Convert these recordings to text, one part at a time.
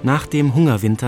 Nach dem Hungerwinter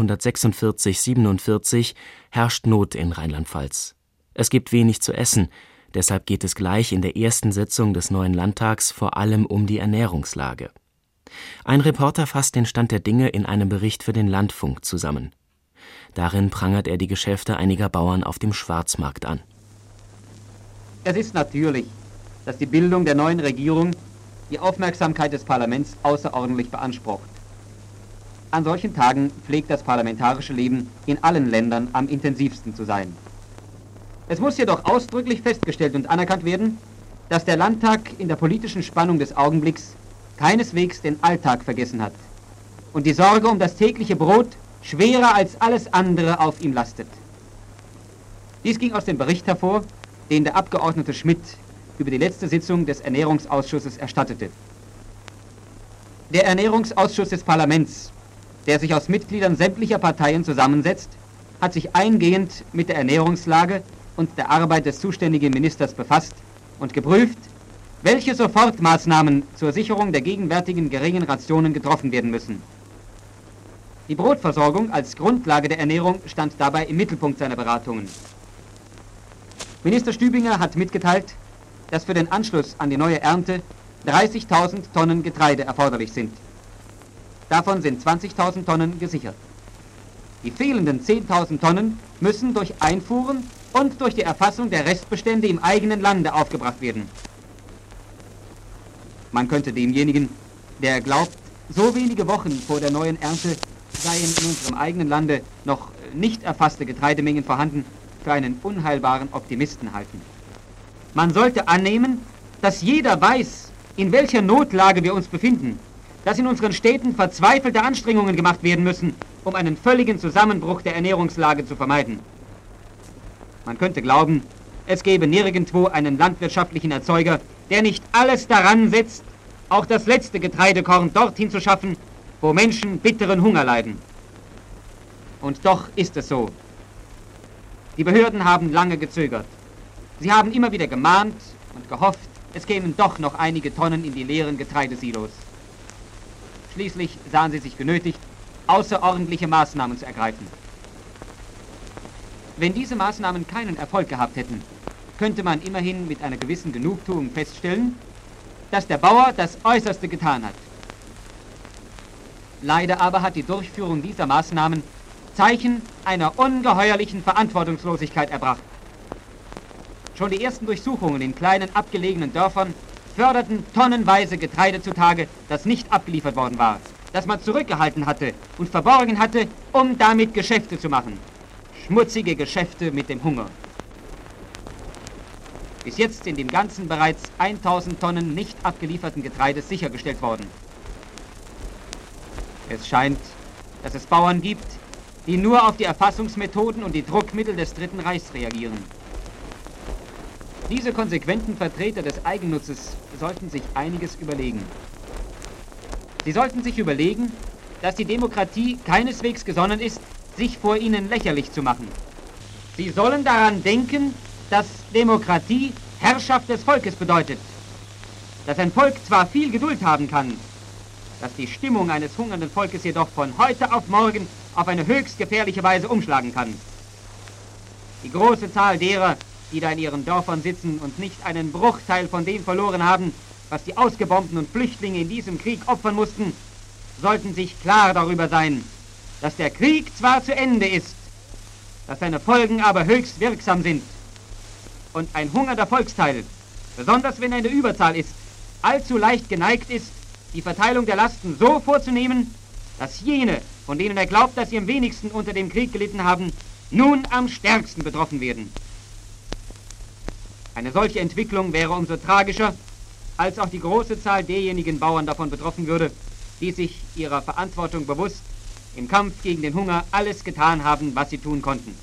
1946/47 herrscht Not in Rheinland-Pfalz. Es gibt wenig zu essen, deshalb geht es gleich in der ersten Sitzung des neuen Landtags vor allem um die Ernährungslage. Ein Reporter fasst den Stand der Dinge in einem Bericht für den Landfunk zusammen. Darin prangert er die Geschäfte einiger Bauern auf dem Schwarzmarkt an. Es ist natürlich, dass die Bildung der neuen Regierung die Aufmerksamkeit des Parlaments außerordentlich beansprucht. An solchen Tagen pflegt das parlamentarische Leben in allen Ländern am intensivsten zu sein. Es muss jedoch ausdrücklich festgestellt und anerkannt werden, dass der Landtag in der politischen Spannung des Augenblicks keineswegs den Alltag vergessen hat und die Sorge um das tägliche Brot schwerer als alles andere auf ihm lastet. Dies ging aus dem Bericht hervor, den der Abgeordnete Schmidt über die letzte Sitzung des Ernährungsausschusses erstattete. Der Ernährungsausschuss des Parlaments, der sich aus Mitgliedern sämtlicher Parteien zusammensetzt, hat sich eingehend mit der Ernährungslage und der Arbeit des zuständigen Ministers befasst und geprüft, welche Sofortmaßnahmen zur Sicherung der gegenwärtigen geringen Rationen getroffen werden müssen. Die Brotversorgung als Grundlage der Ernährung stand dabei im Mittelpunkt seiner Beratungen. Minister Stübinger hat mitgeteilt, dass für den Anschluss an die neue Ernte 30.000 Tonnen Getreide erforderlich sind. Davon sind 20.000 Tonnen gesichert. Die fehlenden 10.000 Tonnen müssen durch Einfuhren und durch die Erfassung der Restbestände im eigenen Lande aufgebracht werden. Man könnte demjenigen, der glaubt, so wenige Wochen vor der neuen Ernte seien in unserem eigenen Lande noch nicht erfasste Getreidemengen vorhanden, für einen unheilbaren Optimisten halten. Man sollte annehmen, dass jeder weiß, in welcher Notlage wir uns befinden, dass in unseren Städten verzweifelte Anstrengungen gemacht werden müssen, um einen völligen Zusammenbruch der Ernährungslage zu vermeiden. Man könnte glauben, es gäbe nirgendwo einen landwirtschaftlichen Erzeuger, der nicht alles daran setzt, auch das letzte Getreidekorn dorthin zu schaffen, wo Menschen bitteren Hunger leiden. Und doch ist es so. Die Behörden haben lange gezögert. Sie haben immer wieder gemahnt und gehofft, es kämen doch noch einige Tonnen in die leeren Getreidesilos. Schließlich sahen sie sich genötigt, außerordentliche Maßnahmen zu ergreifen. Wenn diese Maßnahmen keinen Erfolg gehabt hätten, könnte man immerhin mit einer gewissen Genugtuung feststellen, dass der Bauer das Äußerste getan hat. Leider aber hat die Durchführung dieser Maßnahmen Zeichen einer ungeheuerlichen Verantwortungslosigkeit erbracht. Schon die ersten Durchsuchungen in kleinen abgelegenen Dörfern förderten tonnenweise Getreide zutage, das nicht abgeliefert worden war, das man zurückgehalten hatte und verborgen hatte, um damit Geschäfte zu machen. Schmutzige Geschäfte mit dem Hunger. Bis jetzt sind im Ganzen bereits 1.000 Tonnen nicht abgelieferten Getreides sichergestellt worden. Es scheint, dass es Bauern gibt, die nur auf die Erfassungsmethoden und die Druckmittel des Dritten Reichs reagieren. Diese konsequenten Vertreter des Eigennutzes sollten sich einiges überlegen. Sie sollten sich überlegen, dass die Demokratie keineswegs gesonnen ist, sich vor ihnen lächerlich zu machen. Sie sollen daran denken, dass Demokratie Herrschaft des Volkes bedeutet. Dass ein Volk zwar viel Geduld haben kann, dass die Stimmung eines hungernden Volkes jedoch von heute auf morgen auf eine höchst gefährliche Weise umschlagen kann. Die große Zahl derer, die da in ihren Dörfern sitzen und nicht einen Bruchteil von dem verloren haben, was die Ausgebombten und Flüchtlinge in diesem Krieg opfern mussten, sollten sich klar darüber sein, dass der Krieg zwar zu Ende ist, dass seine Folgen aber höchst wirksam sind und ein hungernder Volksteil, besonders wenn er in der Überzahl ist, allzu leicht geneigt ist, die Verteilung der Lasten so vorzunehmen, dass jene, von denen er glaubt, dass sie am wenigsten unter dem Krieg gelitten haben, nun am stärksten betroffen werden. Eine solche Entwicklung wäre umso tragischer, als auch die große Zahl derjenigen Bauern davon betroffen würde, die sich ihrer Verantwortung bewusst im Kampf gegen den Hunger alles getan haben, was sie tun konnten.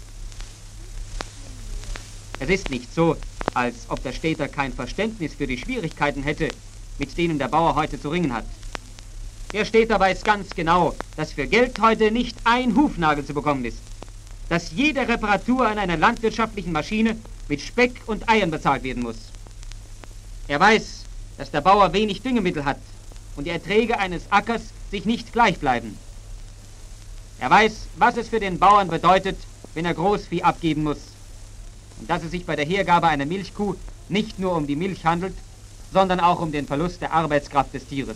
Es ist nicht so, als ob der Städter kein Verständnis für die Schwierigkeiten hätte, mit denen der Bauer heute zu ringen hat. Der Städter weiß ganz genau, dass für Geld heute nicht ein Hufnagel zu bekommen ist, dass jede Reparatur an einer landwirtschaftlichen Maschine mit Speck und Eiern bezahlt werden muss. Er weiß, dass der Bauer wenig Düngemittel hat und die Erträge eines Ackers sich nicht gleich bleiben. Er weiß, was es für den Bauern bedeutet, wenn er Großvieh abgeben muss. Und dass es sich bei der Hergabe einer Milchkuh nicht nur um die Milch handelt, sondern auch um den Verlust der Arbeitskraft des Tieres.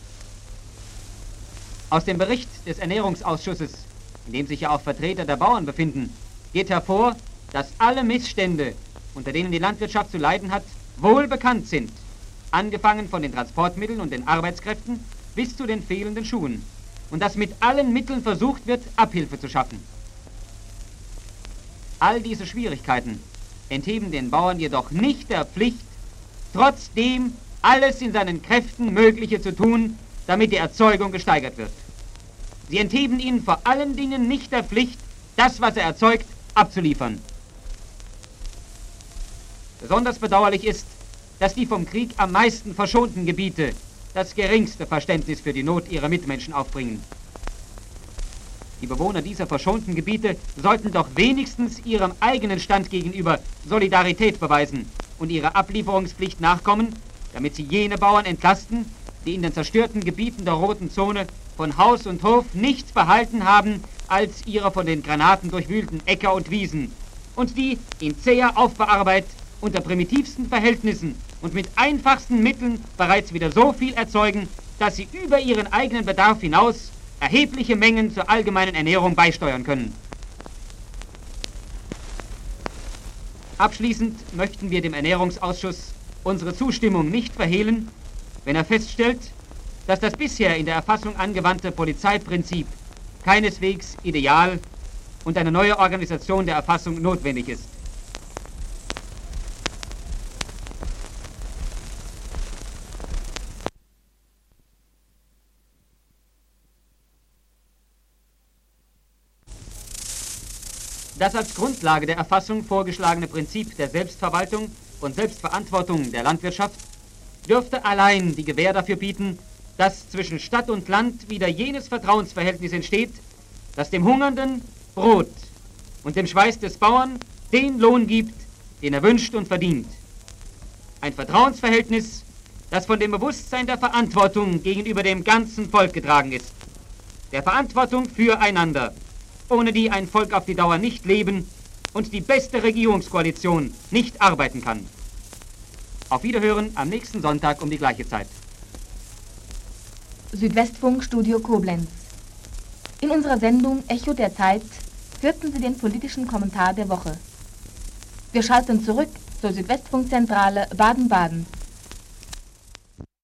Aus dem Bericht des Ernährungsausschusses, in dem sich ja auch Vertreter der Bauern befinden, geht hervor, dass alle Missstände, unter denen die Landwirtschaft zu leiden hat, wohl bekannt sind, angefangen von den Transportmitteln und den Arbeitskräften bis zu den fehlenden Schuhen, und dass mit allen Mitteln versucht wird, Abhilfe zu schaffen. All diese Schwierigkeiten entheben den Bauern jedoch nicht der Pflicht, trotzdem alles in seinen Kräften Mögliche zu tun, damit die Erzeugung gesteigert wird. Sie entheben ihnen vor allen Dingen nicht der Pflicht, das, was er erzeugt, abzuliefern. Besonders bedauerlich ist, dass die vom Krieg am meisten verschonten Gebiete das geringste Verständnis für die Not ihrer Mitmenschen aufbringen. Die Bewohner dieser verschonten Gebiete sollten doch wenigstens ihrem eigenen Stand gegenüber Solidarität beweisen und ihrer Ablieferungspflicht nachkommen, damit sie jene Bauern entlasten, die in den zerstörten Gebieten der Roten Zone von Haus und Hof nichts behalten haben als ihre von den Granaten durchwühlten Äcker und Wiesen und die in zäher Aufbearbeit unter primitivsten Verhältnissen und mit einfachsten Mitteln bereits wieder so viel erzeugen, dass sie über ihren eigenen Bedarf hinaus erhebliche Mengen zur allgemeinen Ernährung beisteuern können. Abschließend möchten wir dem Ernährungsausschuss unsere Zustimmung nicht verhehlen, wenn er feststellt, dass das bisher in der Erfassung angewandte Polizeiprinzip keineswegs ideal und eine neue Organisation der Erfassung notwendig ist. Das als Grundlage der Erfassung vorgeschlagene Prinzip der Selbstverwaltung und Selbstverantwortung der Landwirtschaft dürfte allein die Gewähr dafür bieten, dass zwischen Stadt und Land wieder jenes Vertrauensverhältnis entsteht, das dem Hungernden Brot und dem Schweiß des Bauern den Lohn gibt, den er wünscht und verdient. Ein Vertrauensverhältnis, das von dem Bewusstsein der Verantwortung gegenüber dem ganzen Volk getragen ist. Der Verantwortung füreinander, ohne die ein Volk auf die Dauer nicht leben und die beste Regierungskoalition nicht arbeiten kann. Auf Wiederhören am nächsten Sonntag um die gleiche Zeit. Südwestfunk Studio Koblenz. In unserer Sendung Echo der Zeit hörten Sie den politischen Kommentar der Woche. Wir schalten zurück zur Südwestfunkzentrale Baden-Baden.